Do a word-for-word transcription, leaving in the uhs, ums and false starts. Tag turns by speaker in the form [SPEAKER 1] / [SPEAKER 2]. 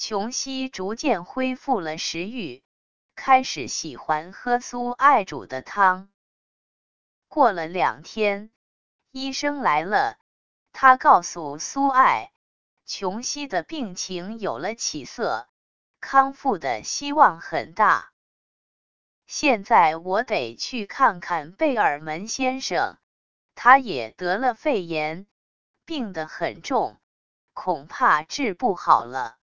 [SPEAKER 1] 琼西逐渐恢复了食欲，开始喜欢喝苏爱煮的汤。过了两天，医生来了，他告诉苏爱，琼西的病情有了起色，康复的希望很大。现在我得去看看贝尔门先生，他也得了肺炎，病得很重，恐怕治不好了。